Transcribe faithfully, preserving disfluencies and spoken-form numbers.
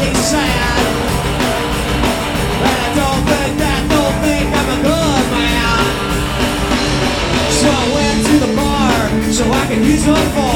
be sad. And I don't think that they'll think I'm a good man. So I went to the bar so I could use my phone.